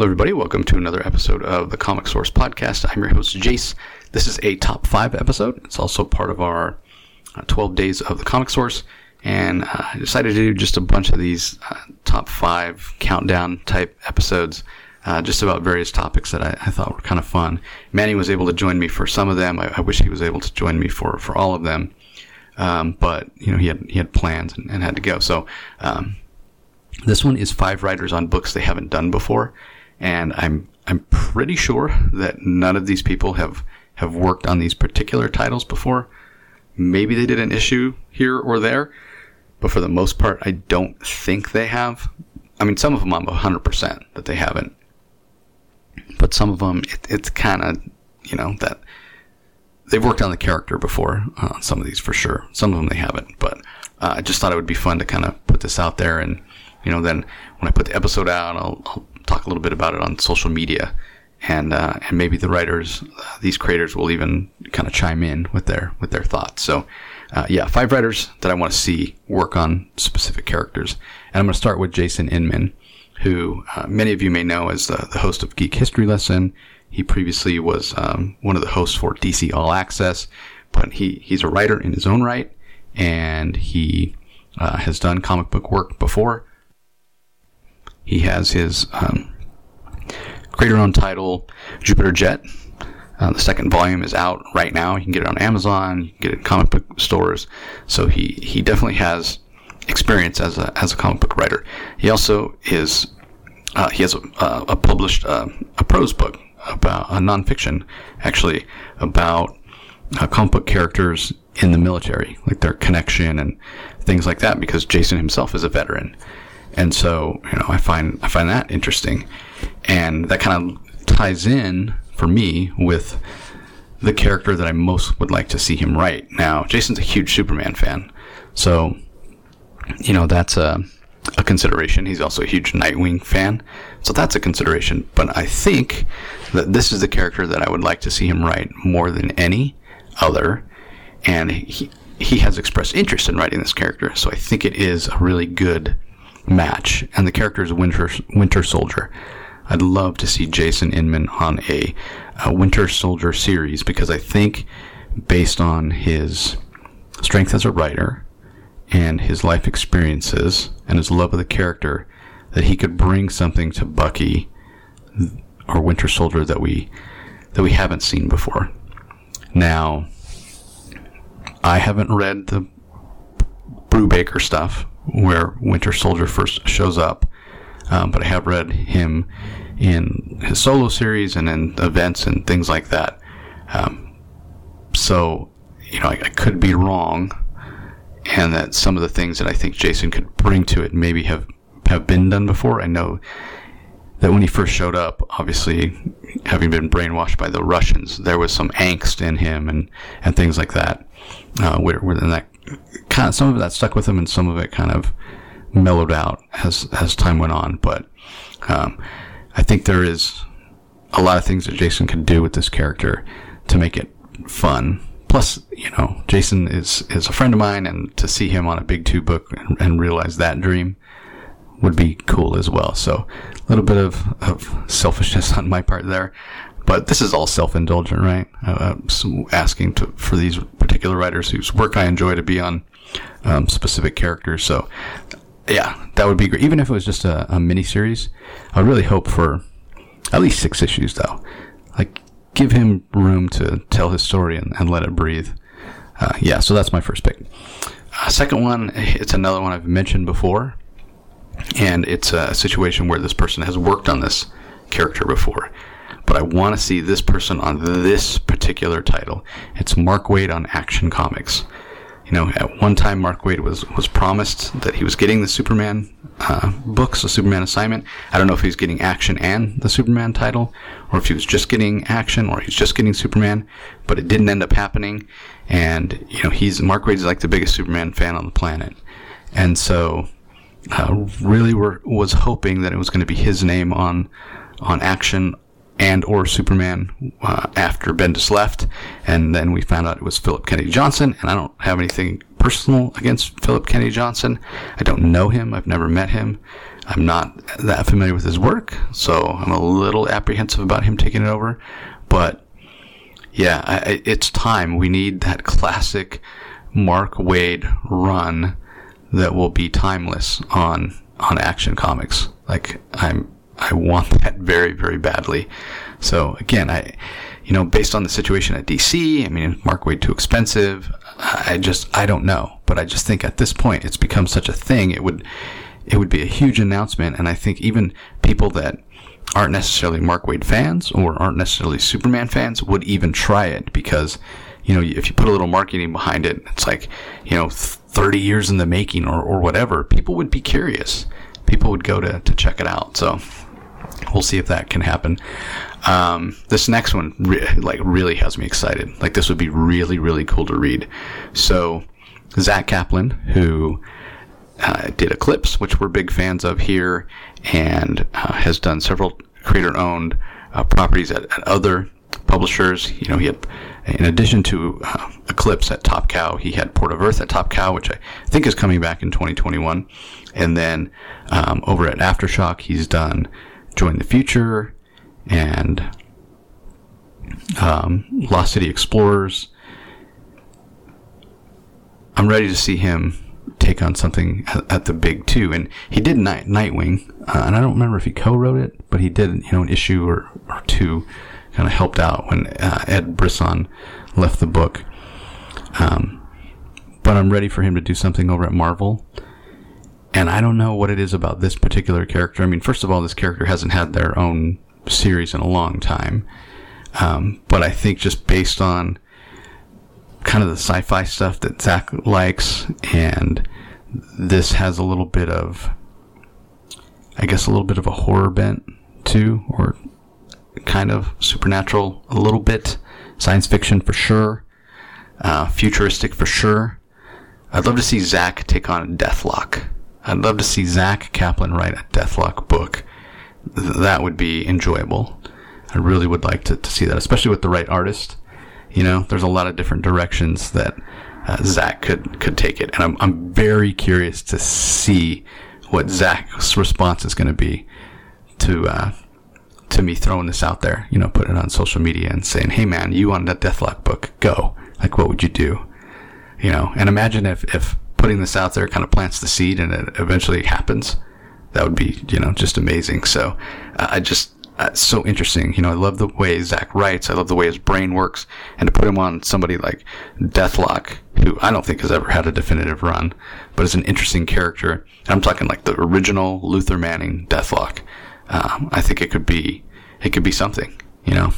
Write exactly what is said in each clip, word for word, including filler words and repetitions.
Hello, everybody. Welcome to another episode of the Comic Source Podcast. I'm your host, Jace. This is a top five episode. It's also part of our uh, twelve Days of the Comic Source. And uh, I decided to do just a bunch of these uh, top five countdown type episodes, uh, just about various topics that I, I thought were kind of fun. Manny was able to join me for some of them. I, I wish he was able to join me for, for all of them. Um, but, you know, he had he had plans and, and had to go. So um, this one is five writers on books they haven't done before. And I'm I'm pretty sure that none of these people have, have worked on these particular titles before. Maybe they did an issue here or there, but for the most part, I don't think they have. I mean, some of them I'm one hundred percent that they haven't. But some of them, it, it's kind of, you know, that they've worked on the character before uh, on some of these for sure. Some of them they haven't, but uh, I just thought it would be fun to kind of put this out there. And, you know, then when I put the episode out, I'll, I'll talk a little bit about it on social media, and uh, and maybe the writers, uh, these creators, will even kind of chime in with their with their thoughts. So, uh, yeah, five writers that I want to see work on specific characters, and I'm going to start with Jason Inman, who uh, many of you may know as the, the host of Geek History Lesson. He previously was um, one of the hosts for D C All Access, but he he's a writer in his own right, and he uh, has done comic book work before. He has his um, creator-owned title, Jupiter Jet. Uh, the second volume is out right now. You can get it on Amazon. You can get it in comic book stores. So he, he definitely has experience as a as a comic book writer. He also is uh, he has a, a, a published uh, a prose book about a nonfiction, actually, about uh, comic book characters in the military, like their connection and things like that. Because Jason himself is a veteran. And so, you know, I find I find that interesting, and that kind of ties in for me with the character that I most would like to see him write. Now, Jason's a huge Superman fan, so you know that's a a consideration. He's also a huge Nightwing fan, so that's a consideration. But I think that this is the character that I would like to see him write more than any other, and he he has expressed interest in writing this character. So I think it is a really good match, and the character is Winter Winter Soldier. I'd love to see Jason Inman on a, a Winter Soldier series, because I think, based on his strength as a writer and his life experiences and his love of the character, that he could bring something to Bucky or Winter Soldier that we that we haven't seen before. Now, I haven't read the Brubaker stuff where Winter Soldier first shows up, um, but I have read him in his solo series and in events and things like that. Um, so, you know, I, I could be wrong, and that some of the things that I think Jason could bring to it maybe have, have been done before. I know that when he first showed up, obviously, having been brainwashed by the Russians, there was some angst in him and, and things like that, uh, where, where that kind of, some of that stuck with him, and some of it kind of mellowed out as as time went on. But um, I think there is a lot of things that Jason could do with this character to make it fun. Plus, you know, Jason is, is a friend of mine, and to see him on a Big Two book and, and realize that dream would be cool as well. So a little bit of, of selfishness on my part there. But this is all self-indulgent, right? Uh, so asking to, for these particular writers whose work I enjoy to be on um, specific characters. So, yeah, that would be great. Even if it was just a, a mini-series, I really hope for at least six issues, though. Like, give him room to tell his story and, and let it breathe. Uh, yeah, so that's my first pick. Uh, second one, it's another one I've mentioned before, and it's a situation where this person has worked on this character before. But I want to see this person on this particular title. It's Mark Waid on Action Comics. You know, at one time, Mark Waid was, was promised that he was getting the Superman uh, books, the Superman assignment. I don't know if he was getting Action and the Superman title, or if he was just getting Action, or he's just getting Superman. But it didn't end up happening. And, you know, he's Mark Waid is like the biggest Superman fan on the planet. And so, uh, really were, was hoping that it was going to be his name on on Action and or Superman uh, after Bendis left, and then we found out it was Philip Kennedy Johnson. And I don't have anything personal against Philip Kennedy Johnson. I don't know him. I've never met him. I'm not that familiar with his work, so I'm a little apprehensive about him taking it over. But yeah, I, it's time. We need that classic Mark Waid run that will be timeless on on Action Comics. Like I'm, I want that very, very badly. So again, I, you know, based on the situation at D C, I mean, Mark Waid too expensive. I just, I don't know, but I just think at this point it's become such a thing. It would, it would be a huge announcement, and I think even people that aren't necessarily Mark Waid fans or aren't necessarily Superman fans would even try it because, you know, if you put a little marketing behind it, it's like, you know, thirty years in the making or, or whatever, people would be curious. People would go to, to check it out. So we'll see if that can happen. Um, this next one re- like really has me excited. Like this would be really, really cool to read. So Zack Kaplan, who uh, did Eclipse, which we're big fans of here, and uh, has done several creator-owned uh, properties at, at other publishers. You know, he had, in addition to uh, Eclipse at Top Cow, he had Port of Earth at Top Cow, which I think is coming back in twenty twenty-one. And then um, over at Aftershock, he's done Join the Future and um, Lost City Explorers. I'm ready to see him take on something at, at the big two. And he did Night, Nightwing, uh, and I don't remember if he co-wrote it, but he did, you know, an issue or, or two. Kind of helped out when uh, Ed Brisson left the book. Um, but I'm ready for him to do something over at Marvel. And I don't know what it is about this particular character. I mean, first of all, this character hasn't had their own series in a long time. Um, but I think just based on kind of the sci-fi stuff that Zach likes, and this has a little bit of, I guess, a little bit of a horror bent too, or kind of supernatural a little bit, science fiction for sure, uh, futuristic for sure. I'd love to see Zach take on Deathlock. I'd love to see Zack Kaplan write a Deathlock book. Th- that would be enjoyable. I really would like to, to see that, especially with the right artist. You know, there's a lot of different directions that uh, Zach could, could take it. And I'm, I'm very curious to see what Zach's response is going to be to, uh, to me throwing this out there, you know, putting it on social media and saying, hey man, you want that Deathlock book, go. Like, what would you do? You know, and imagine if, if putting this out there kind of plants the seed and it eventually happens. That would be, you know, just amazing. So uh, I just, uh, it's so interesting. You know, I love the way Zach writes. I love the way his brain works. And to put him on somebody like Deathlock, who I don't think has ever had a definitive run, but is an interesting character. And I'm talking like the original Luther Manning Deathlock. Um, I think it could be, it could be something, you know.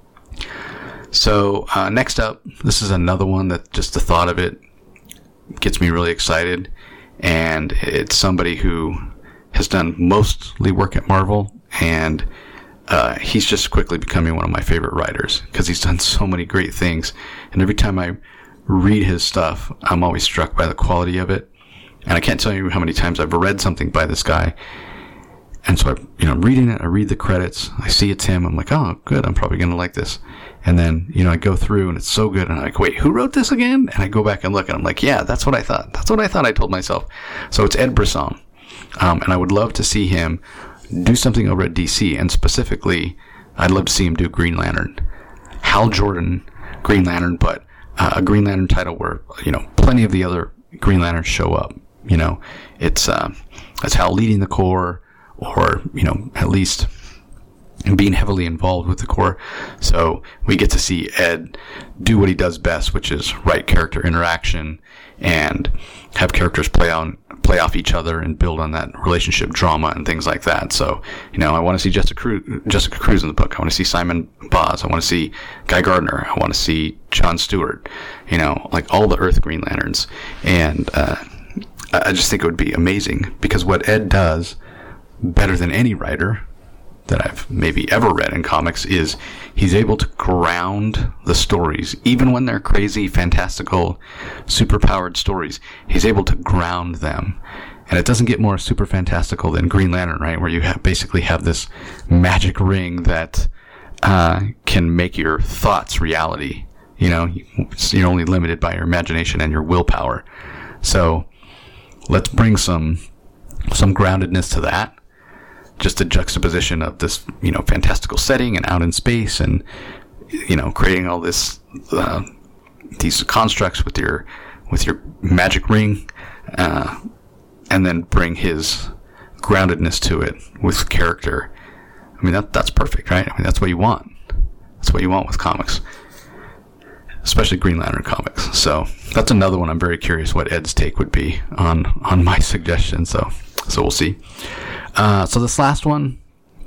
So uh, next up, this is another one that just the thought of it gets me really excited, and it's somebody who has done mostly work at Marvel, and uh, he's just quickly becoming one of my favorite writers because he's done so many great things, and every time I read his stuff, I'm always struck by the quality of it. And I can't tell you how many times I've read something by this guy, and so I, you know, I'm reading it, I read the credits, I see it's him, I'm like, oh, good, I'm probably going to like this. And then, you know, I go through and it's so good, and I'm like, wait, who wrote this again? And I go back and look, and I'm like, yeah, that's what I thought. That's what I thought I told myself. So it's Ed Brisson. Um, and I would love to see him do something over at D C, and specifically, I'd love to see him do Green Lantern. Hal Jordan, Green Lantern, but uh, a Green Lantern title where, you know, plenty of the other Green Lanterns show up. You know, it's, uh, it's Hal leading the Corps, or, you know, at least being heavily involved with the Corps. So we get to see Ed do what he does best, which is write character interaction and have characters play on play off each other and build on that relationship drama and things like that. So, you know, I want to see Jessica Cruz, Jessica Cruz in the book. I want to see Simon Boz. I want to see Guy Gardner. I want to see John Stewart. You know, like all the Earth Green Lanterns. And uh, I just think it would be amazing, because what Ed does better than any writer that I've maybe ever read in comics is he's able to ground the stories, even when they're crazy, fantastical, superpowered stories. He's able to ground them. And it doesn't get more super fantastical than Green Lantern, right? Where you have basically have this magic ring that uh, can make your thoughts reality. You know, you're only limited by your imagination and your willpower. So let's bring some some groundedness to that. just a juxtaposition of this, you know, fantastical setting and out in space, and you know, creating all this uh, these constructs with your with your magic ring, uh, and then bring his groundedness to it with character. I mean, that that's perfect, right? I mean, that's what you want. That's what you want with comics, especially Green Lantern comics. So that's another one I'm very curious what Ed's take would be on on my suggestion. So so we'll see. Uh, so this last one,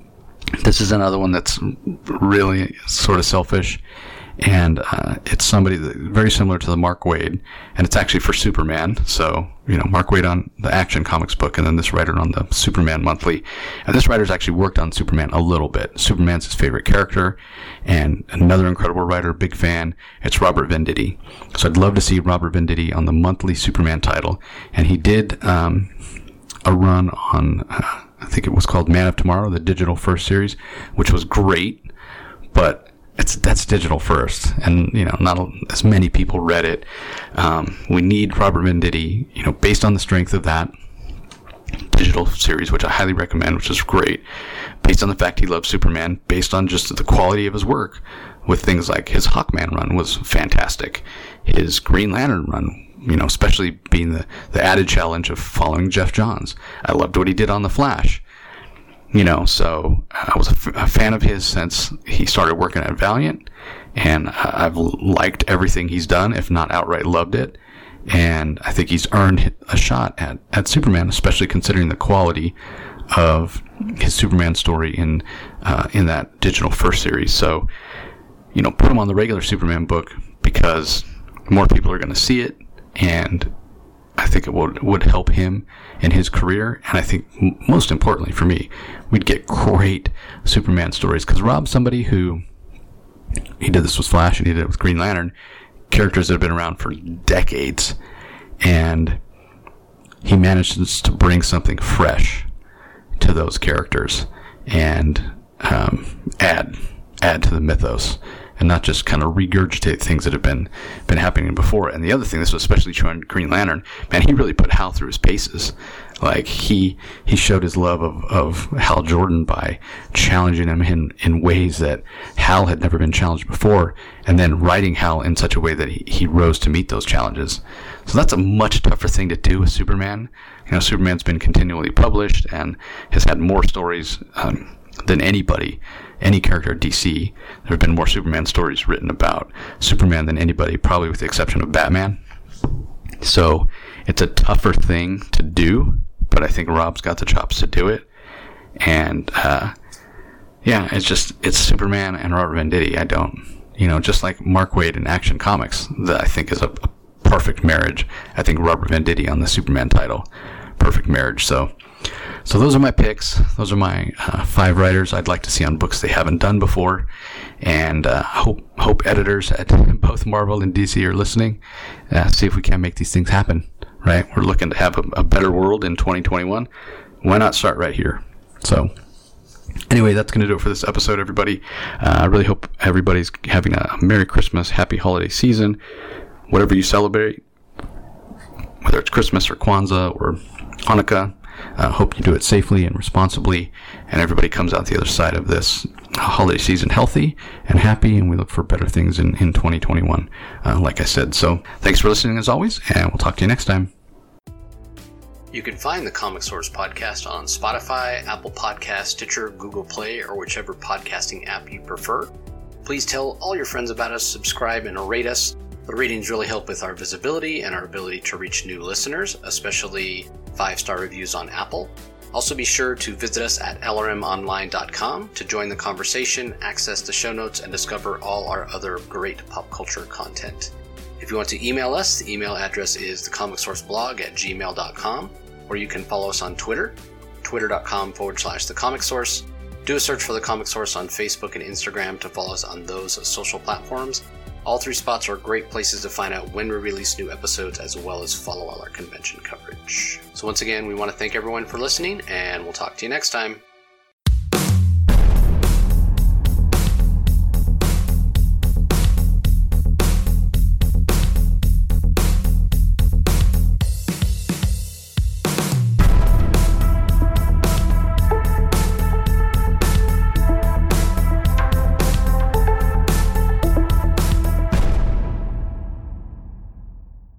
this is another one that's really sort of selfish, and uh, it's somebody that very similar to the Mark Waid, and it's actually for Superman. So, you know, Mark Waid on the Action Comics book, and then this writer on the Superman Monthly. And this writer's actually worked on Superman a little bit. Superman's his favorite character, and another incredible writer, big fan. It's Robert Venditti. So I'd love to see Robert Venditti on the monthly Superman title, and he did um, a run on, uh, I think it was called Man of Tomorrow, the digital first series, which was great, but it's that's digital first, and you know, not as many people read it. Um, we need Robert Venditti, you know, based on the strength of that digital series, which I highly recommend, which is great, based on the fact he loves Superman, based on just the quality of his work, with things like his Hawkman run was fantastic, his Green Lantern run, you know, especially being the, the added challenge of following Jeff Johns. I loved what he did on The Flash. You know, so I was a, f- a fan of his since he started working at Valiant, and I've liked everything he's done, if not outright loved it. And I think he's earned a shot at, at Superman, especially considering the quality of his Superman story in uh, in that digital first series. So, you know, put him on the regular Superman book because more people are going to see it, and I think it would would help him in his career. And I think m- most importantly for me, we'd get great Superman stories, because Rob's somebody who, he did this with Flash and he did it with Green Lantern, characters that have been around for decades, and he manages to bring something fresh to those characters and um, add add to the mythos, and not just kind of regurgitate things that have been been happening before. And the other thing, this was especially true on Green Lantern, man, he really put Hal through his paces. Like, he he showed his love of, of Hal Jordan by challenging him in, in ways that Hal had never been challenged before, and then writing Hal in such a way that he, he rose to meet those challenges. So that's a much tougher thing to do with Superman. You know, Superman's been continually published and has had more stories um, than anybody, any character at D C. There have been more Superman stories written about Superman than anybody, probably with the exception of Batman. So it's a tougher thing to do, but I think Rob's got the chops to do it. And uh, yeah, it's just, it's Superman and Robert Venditti. I don't, you know, just like Mark Waid in Action Comics, that I think is a, a perfect marriage. I think Robert Venditti on the Superman title, perfect marriage. So So those are my picks. Those are my uh, five writers I'd like to see on books they haven't done before. And uh, hope hope editors at both Marvel and D C are listening. Uh, see if we can make these things happen, right? We're looking to have a, a better world in twenty twenty-one. Why not start right here? So anyway, that's going to do it for this episode, everybody. Uh, I really hope everybody's having a Merry Christmas, Happy Holiday Season, whatever you celebrate, whether it's Christmas or Kwanzaa or Hanukkah. I uh, hope you do it safely and responsibly, and everybody comes out the other side of this holiday season healthy and happy, and we look for better things in, in twenty twenty-one, uh, like I said. So thanks for listening as always, and we'll talk to you next time. You can find the Comic Source podcast on Spotify, Apple Podcasts, Stitcher, Google Play, or whichever podcasting app you prefer. Please tell all your friends about us, subscribe, and rate us. The ratings really help with our visibility and our ability to reach new listeners, especially five-star reviews on Apple. Also be sure to visit us at L R M online dot com to join the conversation, access the show notes, and discover all our other great pop culture content. If you want to email us, the email address is thecomicsourceblog at gmail dot com, or you can follow us on Twitter, twitter.com forward slash thecomicsource. Do a search for The Comic Source on Facebook and Instagram to follow us on those social platforms. All three spots are great places to find out when we release new episodes, as well as follow all our convention coverage. So once again, we want to thank everyone for listening, and we'll talk to you next time.